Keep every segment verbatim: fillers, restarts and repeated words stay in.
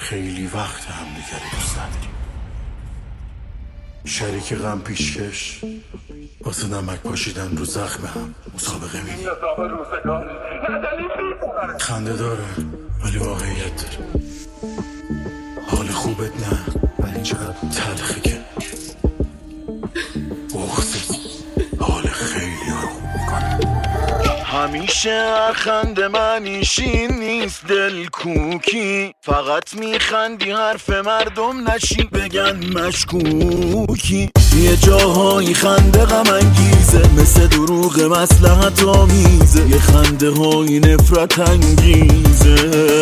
خیلی وقت همدیگه رو دوست نداریم. شریک غم پیشکش واسه نمک پاشیدن رو زخم هم مسابقه میدیم. خنده داره ولی واقعیت داره. حال خوبت نه ولی چقدر تلخه که بغضت حال خیلی ها رو خوب میکنه. همیشه هر خنده منیشین نیست دل کوکی، فقط میخندی حرف مردم نشی بگن مشکوکی. یه جاهایی خنده غم انگیزه مثل دروغ مصلحت آمیزه، یه خنده های نفرت انگیزه.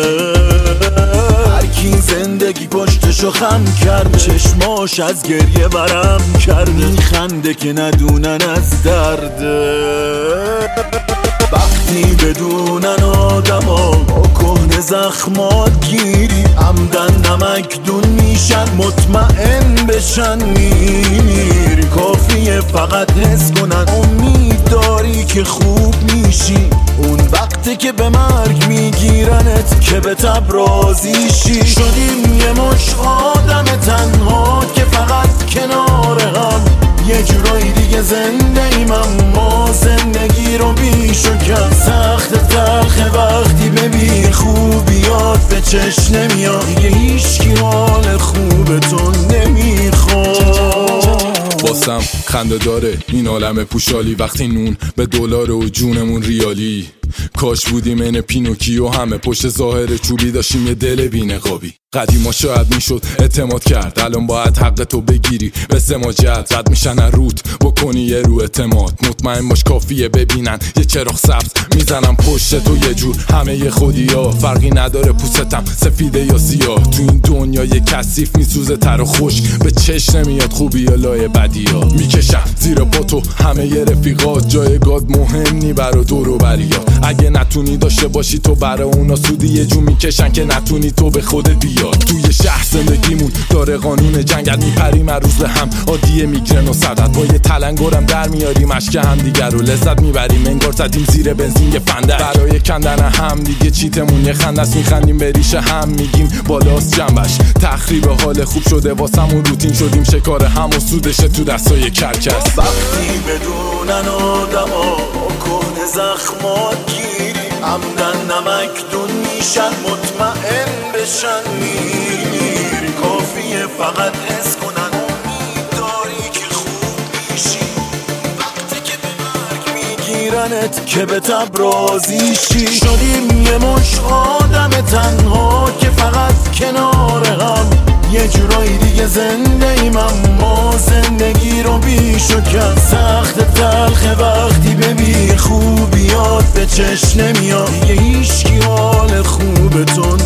هرکی زندگی پشتشو خم کرد، چشماش از گریه ورم کرد، میخنده که ندونن از درده. وقتی بدونن آدم ها با کهنه زخمات گیری، عمدن نمک دون میشن مطمئن بشن میمیری. کافیه فقط حس کنن امید داری که خوب میشی، اون وقتی که به مرگ میگیرنت که به تب راضی شی. شدیم یه مش آدم تنها که فقط کنار هم، یه جورایی دیگه زنده ایم اما زندگی رو بیش و کم. سخت تلخه وقتی ببین خوبیات به چشم نمیاد، دیگه هیچکی حال خوب تو نمیخواد. واسم خنده داره این عالم پوشالی، وقتی نون به دلار و جونمون ریالی. کاش بودیم این پینوکیو همه پشت ظاهر چوبی داشتیم یه دل بی‌نقابی. قدیما شاید میشد اعتماد کرد، الان باید حق تو بگیری به سماجت. رد میشن روت بکنی یه رو اعتماد، مطمئن باش کافیه ببینن یه چراغ سبز میزنم پشت تو یه جور. همه یه خودی ها فرقی نداره پوستم سفیده یا سیاه، تو این دنیا یه کثیف میسوزه تر و خوش به چش نمیاد خوبی یا لای بدی ها. میکشم زیر پا تو همه یه رفیقات، جایگاه مهم نی برا دور و بریات. اگه نتونی داشته باشی تو برا اونا سودی، یه جو میکشن که نتونی تو به خودت بیاد. توی شهر زندگیمون داره قانون جنگل، میپریم هر روز هم عادیه میگرن و صدت. با یه تلنگرم در میاریم اشک هم دیگر رو لذت میبریم، انگار زدیم زیر بنزین یه فندک. برای کندن هم دیگه چیتمون یه خندست، میخندیم به ریشه هم میگیم بالاست جنبش. تخریب حال خوب شده واسمون روتین، شدیم شکار هم و سودشه تو دستای کرکس. وقتی بدونن آدما کهنه زخمات گیری، عمدن نمک دون میشن مطمئن بشن میمیری. کافیه فقط حس کنن امید داری که خوب میشی، وقتی که به مرگ میگیرنت که به تب راضی شی. شدیم یه مش آدم تنها که فقط کنار هم، یه جورایی دیگه زنده ایم اما زندگی رو بیش و کم. سخت تلخه وقتی ببین خوبیات به چشم نمیاد، دیگه هیچکی حال خوب تو